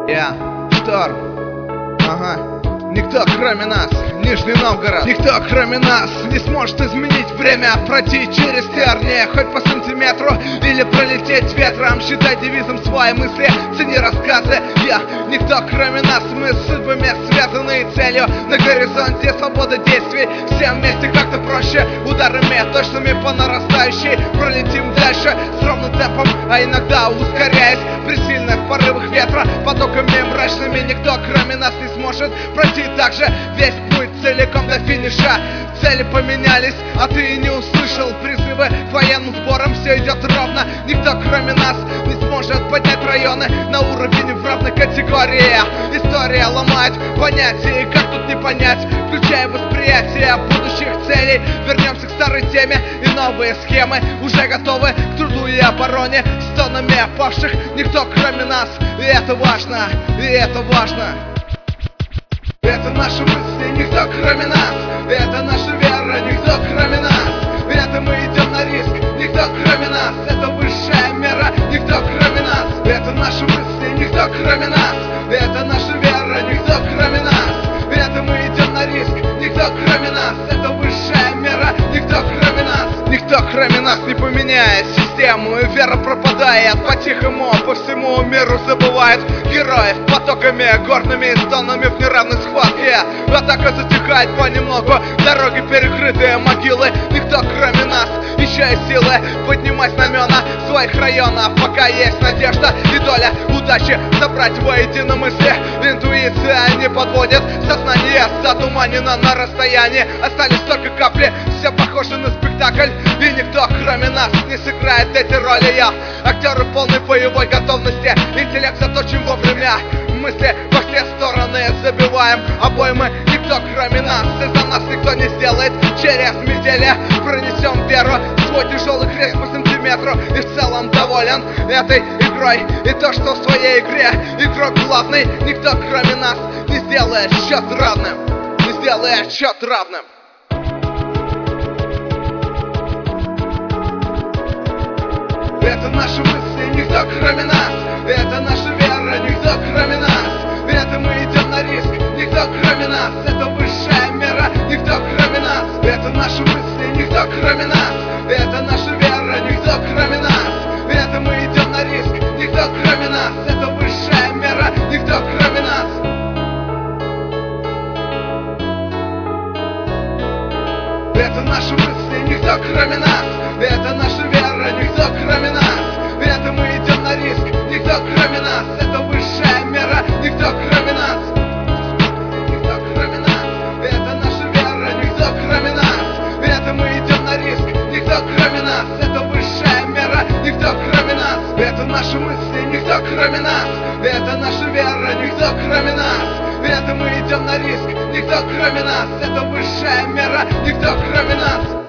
Я Шторм. Ага. Никто, кроме нас, Нижний Новгород. Никто, кроме нас, не сможет изменить время, пройти через тернии, хоть по сантиметру, или пролететь ветром. Считай девизом свои мысли, цени рассказы. Никто, кроме нас, мы с судьбами связаны целью. На горизонте свобода действий, все вместе как-то проще. Ударами точными по нарастающей пролетим дальше с ровным темпом, а иногда ускоряясь при сильных порывах ветра, потоками мрачными. Никто, кроме нас, не сможет пройти также весь путь целиком до финиша. Цели поменялись, а ты не услышал призывы к военным сборам. Все идет ровно, никто кроме нас не сможет поднять районы на уровень в равной категории. История ломает понятия, и как тут не понять, включая восприятие будущих целей. Вернемся к старой теме, и новые схемы уже готовы к труду и обороне. С тоннами павших никто кроме нас, и это важно, и это важно. Это наши мысли, никто кроме нас. Это наша вера, никто кроме нас. Это мы идем на риск, никто кроме нас. Это высшая мера, никто кроме нас. Это наши мысли, никто кроме нас. Это наша вера, никто кроме нас. Это мы идем на риск, никто кроме нас. Это высшая мера, никто кроме нас. Никто кроме нас не поменяет систему, и вера пропадает по-тихому, по всему миру забывает героев потоками, горными стонами в неравной схватке. Атака затихает понемногу, дороги перекрытые, могилы. Никто кроме нас, ища силы поднимать знамена своих районов, пока есть надежда и доля удачи собрать воедино мысли. Интуиция не подводит, сознание затуманено на расстоянии. Остались только капли, все похоже на спектакль, и никто кроме нас не сыграет эти роли. Актеры в полной боевой готовности, интеллект заточен вовремя. Мысли во все стороны забиваем обоймы. Никто кроме нас, и за нас никто не сделает. Через метели пронесем веру, свой тяжелый крест по сантиметру, и в целом доволен этой игрой. И то, что в своей игре игрок главный, никто кроме нас не сделает счет равным, не сделает счет равным. Это наши мысли, никто кроме нас. Это наша вера, никто кроме нас. Это мы идем на риск, никто кроме нас. Это высшая мера, никто кроме нас. Это наши мысли, никто кроме нас. Это наша вера, никто кроме нас. Это мы идем на риск, никто кроме нас. Это высшая мера, никто кроме нас. Это наши мысли, никто кроме нас. Это наша вера, никто кроме нас. Это мы идем на риск, никто кроме нас. Это высшая мера, никто кроме нас. Никто кроме нас. Это наша вера, никто кроме нас. Это мы идем на риск, никто кроме нас. Это высшая мера, никто кроме нас. Это наши мысли, никто кроме нас. Это наша вера, никто кроме нас. Это мы идем на риск, никто кроме нас. Это высшая мера, никто кроме нас.